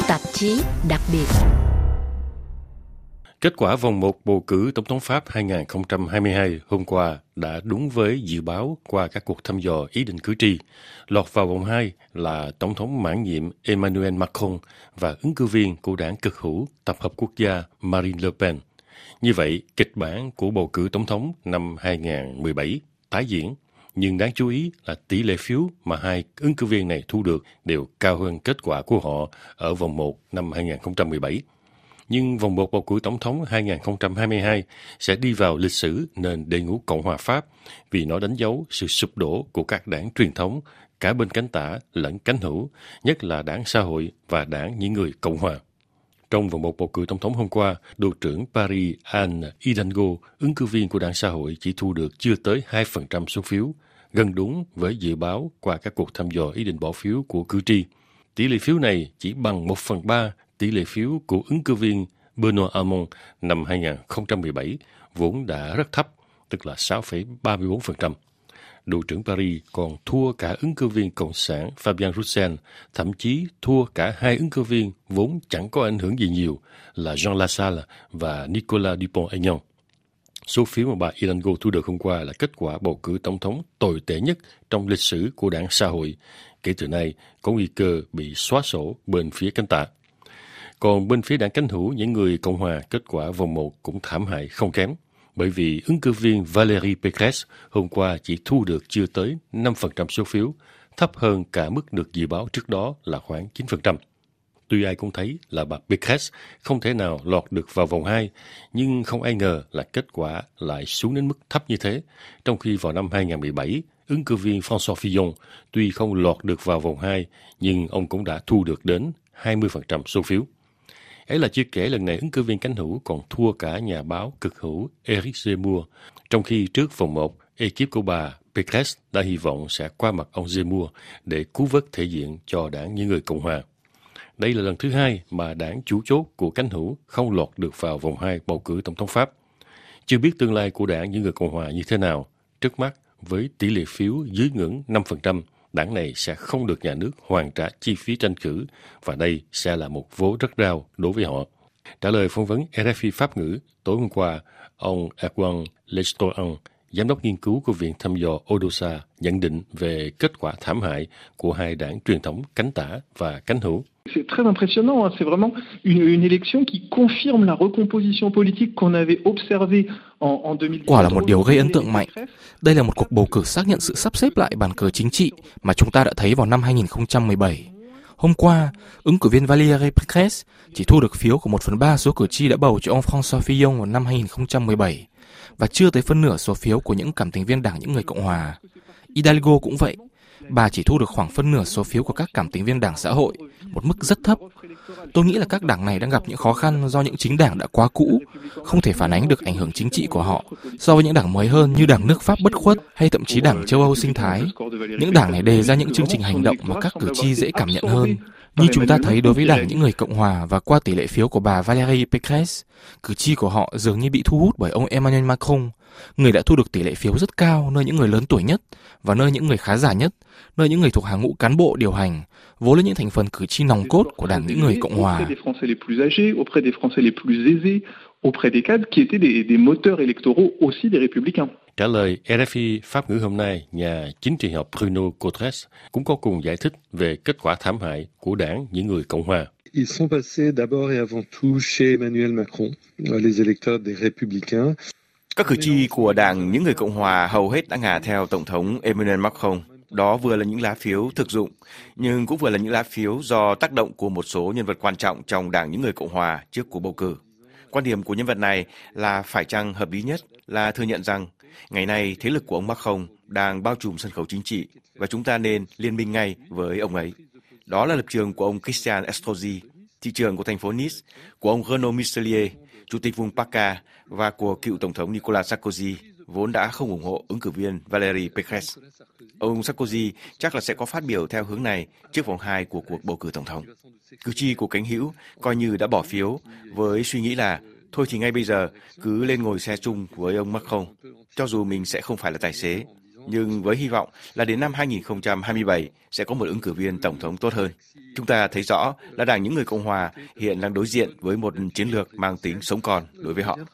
tạp chí đặc biệt. Kết quả vòng 1 bầu cử Tổng thống Pháp 2022 hôm qua đã đúng với dự báo qua các cuộc thăm dò ý định cử tri. Lọt vào vòng 2 là Tổng thống mãn nhiệm Emmanuel Macron và ứng cử viên của đảng cực hữu Tập hợp Quốc gia Marine Le Pen. Như vậy, kịch bản của bầu cử Tổng thống năm 2017 tái diễn, nhưng đáng chú ý là tỷ lệ phiếu mà hai ứng cử viên này thu được đều cao hơn kết quả của họ ở vòng 1 năm 2017. Nhưng vòng 1 bầu cử Tổng thống 2022 sẽ đi vào lịch sử nền đệ ngũ Cộng hòa Pháp vì nó đánh dấu sự sụp đổ của các đảng truyền thống, cả bên cánh tả lẫn cánh hữu, nhất là đảng Xã hội và đảng những người Cộng hòa. Trong vòng 1 bầu cử Tổng thống hôm qua, Đô trưởng Paris Anne Hidalgo, ứng cử viên của đảng Xã hội chỉ thu được chưa tới 2% số phiếu, gần đúng với dự báo qua các cuộc thăm dò ý định bỏ phiếu của cử tri. Tỷ lệ phiếu này chỉ bằng 1/3 tỷ lệ phiếu của ứng cử viên Benoît Hamon năm 2017, vốn đã rất thấp, tức là 6,34%. Đô trưởng Paris còn thua cả ứng cử viên Cộng sản Fabien Roussel, thậm chí thua cả hai ứng cử viên vốn chẳng có ảnh hưởng gì nhiều là Jean Lassalle và Nicolas Dupont-Aignan. Số phiếu mà bà Hidalgo thu được hôm qua là kết quả bầu cử tổng thống tồi tệ nhất trong lịch sử của đảng Xã hội. Kể từ nay, có nguy cơ bị xóa sổ bên phía cánh tả. Còn bên phía đảng cánh hữu, những người Cộng hòa, kết quả vòng 1 cũng thảm hại không kém. Bởi vì ứng cử viên Valérie Pécresse hôm qua chỉ thu được chưa tới 5% số phiếu, thấp hơn cả mức được dự báo trước đó là khoảng 9%. Tuy ai cũng thấy là bà Pécresse không thể nào lọt được vào vòng 2, nhưng không ai ngờ là kết quả lại xuống đến mức thấp như thế, trong khi vào năm 2017, ứng cử viên François Fillon tuy không lọt được vào vòng 2, nhưng ông cũng đã thu được đến 20% số phiếu. Ấy là chưa kể lần này ứng cử viên cánh hữu còn thua cả nhà báo cực hữu Éric Zemmour, trong khi trước vòng 1, ekip của bà Pécresse đã hy vọng sẽ qua mặt ông Zemmour để cứu vớt thể diện cho đảng những người Cộng hòa. Đây là lần thứ hai mà đảng chủ chốt của cánh hữu không lọt được vào vòng 2 bầu cử Tổng thống Pháp. Chưa biết tương lai của đảng những người Cộng hòa như thế nào, trước mắt với tỷ lệ phiếu dưới ngưỡng 5%, đảng này sẽ không được nhà nước hoàn trả chi phí tranh cử và đây sẽ là một vố rất đau đối với họ. Trả lời phỏng vấn RFI Pháp ngữ tối hôm qua, ông Erwan Lestoyan, giám đốc nghiên cứu của Viện Thăm dò Odosa, nhận định về kết quả thảm hại của hai đảng truyền thống cánh tả và cánh hữu. C'est très impressionnant, c'est vraiment une élection qui confirme la recomposition politique qu'on avait observée en 2010. Quả là một điều gây ấn tượng mạnh. Đây là một cuộc bầu cử xác nhận sự sắp xếp lại bàn cờ chính trị mà chúng ta đã thấy vào năm 2017. Hôm qua, ứng cử viên Valérie Pécresse chỉ thu được phiếu của 1/3 số cử tri đã bầu cho ông François Fillon vào năm 2017 và chưa tới phân nửa số phiếu của những cảm tính viên đảng những người Cộng hòa. Hidalgo cũng vậy. Bà chỉ thu được khoảng phân nửa số phiếu của các cảm tính viên đảng Xã hội, một mức rất thấp. Tôi nghĩ là các đảng này đang gặp những khó khăn do những chính đảng đã quá cũ, không thể phản ánh được ảnh hưởng chính trị của họ so với những đảng mới hơn như đảng nước Pháp bất khuất hay thậm chí đảng châu Âu sinh thái. Những đảng này đề ra những chương trình hành động mà các cử tri dễ cảm nhận hơn. Như chúng ta thấy đối với đảng những người Cộng hòa và qua tỷ lệ phiếu của bà Valérie Pécresse, cử tri của họ dường như bị thu hút bởi ông Emmanuel Macron, người đã thu được tỷ lệ phiếu rất cao nơi những người lớn tuổi nhất và nơi những người khá giả nhất, nơi những người thuộc hàng ngũ cán bộ điều hành, vốn là những thành phần cử tri nòng cốt của đảng những người Cộng hòa. Trả lời RFI Pháp ngữ hôm nay, nhà chính trị học Bruno Cotres cũng có cùng giải thích về kết quả thảm hại của đảng những người Cộng hòa. Ils sont passés d'abord et avant tout chez Emmanuel Macron, les électeurs des Républicains. Các cử tri của đảng những người Cộng hòa hầu hết đã ngả theo Tổng thống Emmanuel Macron. Đó vừa là những lá phiếu thực dụng, nhưng cũng vừa là những lá phiếu do tác động của một số nhân vật quan trọng trong đảng những người Cộng hòa trước cuộc bầu cử. Quan điểm của nhân vật này là phải chăng hợp lý nhất là thừa nhận rằng ngày nay thế lực của ông Macron đang bao trùm sân khấu chính trị và chúng ta nên liên minh ngay với ông ấy. Đó là lập trường của ông Christian Estrosi, thị trưởng của thành phố Nice, của ông Renaud Muselier, chủ tịch vùng PACA và của cựu Tổng thống Nicolas Sarkozy, vốn đã không ủng hộ ứng cử viên Valérie Pécresse. Ông Sarkozy chắc là sẽ có phát biểu theo hướng này trước vòng 2 của cuộc bầu cử Tổng thống. Cử tri của cánh hữu coi như đã bỏ phiếu với suy nghĩ là thôi thì ngay bây giờ cứ lên ngồi xe chung với ông Macron, cho dù mình sẽ không phải là tài xế. nhưng với hy vọng là đến năm 2027 sẽ có một ứng cử viên tổng thống tốt hơn. Chúng ta thấy rõ là Đảng Những Người Cộng Hòa hiện đang đối diện với một chiến lược mang tính sống còn đối với họ.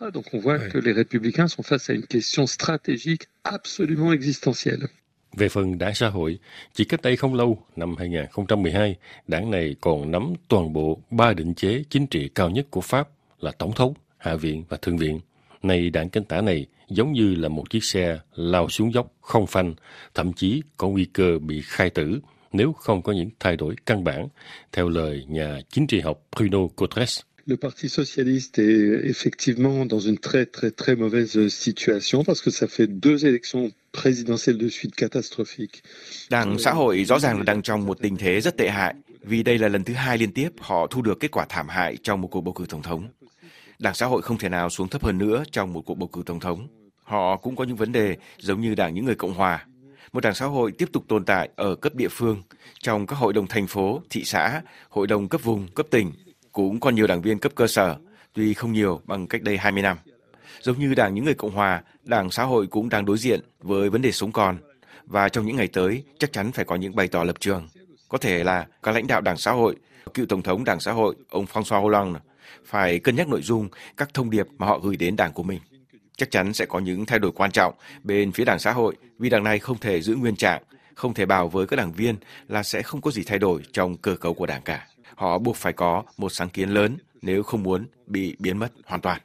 Về phần Đảng Xã hội, chỉ cách đây không lâu, năm 2012, đảng này còn nắm toàn bộ 3 định chế chính trị cao nhất của Pháp là Tổng thống, Hạ viện và Thượng viện. Nay đảng cánh tả này giống như là một chiếc xe lao xuống dốc không phanh, thậm chí có nguy cơ bị khai tử nếu không có những thay đổi căn bản, theo lời nhà chính trị học Bruno Cotres. Le Parti socialiste est effectivement dans une très mauvaise situation parce que ça fait 2 élections présidentielles de suite catastrophiques. Đảng Xã hội rõ ràng là đang trong một tình thế rất tệ hại vì đây là lần thứ 2 liên tiếp họ thu được kết quả thảm hại trong một cuộc bầu cử tổng thống. Đảng Xã hội không thể nào xuống thấp hơn nữa trong một cuộc bầu cử tổng thống. Họ cũng có những vấn đề giống như Đảng Những Người Cộng Hòa. Một đảng xã hội tiếp tục tồn tại ở cấp địa phương, trong các hội đồng thành phố, thị xã, hội đồng cấp vùng, cấp tỉnh. Cũng còn nhiều đảng viên cấp cơ sở, tuy không nhiều bằng cách đây 20 năm. Giống như Đảng Những Người Cộng Hòa, Đảng Xã hội cũng đang đối diện với vấn đề sống còn. Và trong những ngày tới, chắc chắn phải có những bày tỏ lập trường. Có thể là các lãnh đạo Đảng Xã hội, cựu Tổng thống Đảng Xã hội, ông François Hollande, phải cân nhắc nội dung, các thông điệp mà họ gửi đến đảng của mình. Chắc chắn sẽ có những thay đổi quan trọng bên phía Đảng Xã hội vì đảng này không thể giữ nguyên trạng, không thể bảo với các đảng viên là sẽ không có gì thay đổi trong cơ cấu của đảng cả. Họ buộc phải có một sáng kiến lớn nếu không muốn bị biến mất hoàn toàn.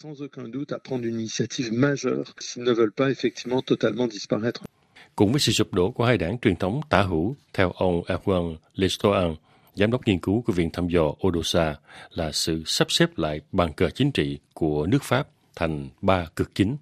Cùng với sự sụp đổ của hai đảng truyền thống tả hữu, theo ông Erwan Lestoan, giám đốc nghiên cứu của Viện Thăm dò Odosa, là sự sắp xếp lại bàn cờ chính trị của nước Pháp thành 3 cực chính.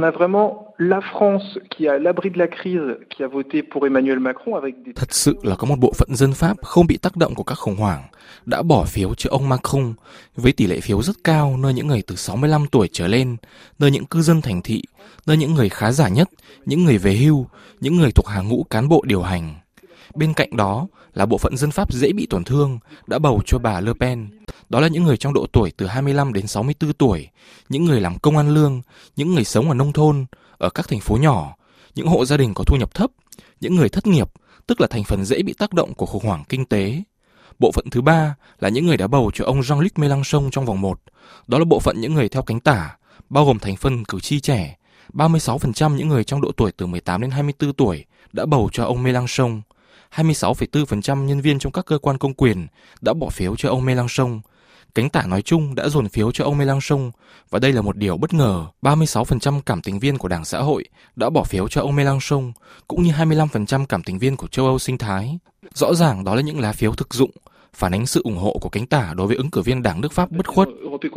Thật sự là có một bộ phận dân Pháp không bị tác động của các khủng hoảng, đã bỏ phiếu cho ông Macron với tỷ lệ phiếu rất cao nơi những người từ 65 tuổi trở lên, nơi những cư dân thành thị, nơi những người khá giả nhất, những người về hưu, những người thuộc hàng ngũ cán bộ điều hành. Bên cạnh đó là bộ phận dân Pháp dễ bị tổn thương đã bầu cho bà Le Pen. Đó là những người trong độ tuổi từ 25 đến 64 tuổi, những người làm công ăn lương, những người sống ở nông thôn, ở các thành phố nhỏ, những hộ gia đình có thu nhập thấp, những người thất nghiệp, tức là thành phần dễ bị tác động của khủng hoảng kinh tế. Bộ phận thứ ba là những người đã bầu cho ông Jean-Luc Mélenchon trong vòng 1. Đó là bộ phận những người theo cánh tả, bao gồm thành phần cử tri trẻ. 36% những người trong độ tuổi từ 18 đến 24 tuổi đã bầu cho ông Mélenchon. 26,4% nhân viên trong các cơ quan công quyền đã bỏ phiếu cho ông Mélenchon. Cánh tả nói chung đã dồn phiếu cho ông Mélenchon, và đây là một điều bất ngờ. 36% cảm tính viên của Đảng Xã hội đã bỏ phiếu cho ông Mélenchon, cũng như 25% cảm tính viên của châu Âu sinh thái. Rõ ràng đó là những lá phiếu thực dụng, phản ánh sự ủng hộ của cánh tả đối với ứng cử viên Đảng nước Pháp bất khuất.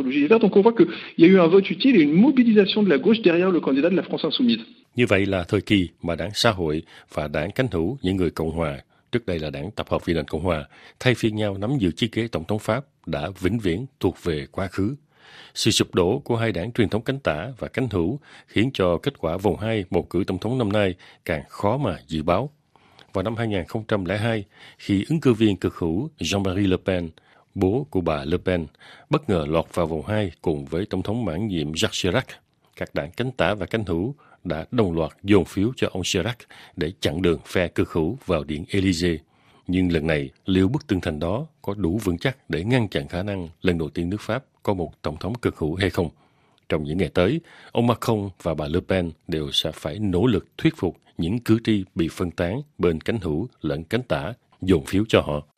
Như vậy là thời kỳ mà Đảng Xã hội và Đảng cánh hữu Những Người Cộng Hòa, trước đây là Đảng Tập hợp Vì nền Cộng Hòa, thay phiên nhau nắm giữ chiếc ghế tổng thống Pháp đã vĩnh viễn thuộc về quá khứ. Sự sụp đổ của hai đảng truyền thống cánh tả và cánh hữu khiến cho kết quả vòng 2 bầu cử tổng thống năm nay càng khó mà dự báo. Vào năm 2002, khi ứng cử viên cực hữu Jean-Marie Le Pen, bố của bà Le Pen, bất ngờ lọt vào vòng 2 cùng với tổng thống mãn nhiệm Jacques Chirac, các đảng cánh tả và cánh hữu đã đồng loạt dồn phiếu cho ông Chirac để chặn đường phe cực hữu vào Điện Élysée. Nhưng lần này, liệu bức tường thành đó có đủ vững chắc để ngăn chặn khả năng lần đầu tiên nước Pháp có một tổng thống cực hữu hay không? Trong những ngày tới, ông Macron và bà Le Pen đều sẽ phải nỗ lực thuyết phục những cử tri bị phân tán bên cánh hữu lẫn cánh tả dồn phiếu cho họ.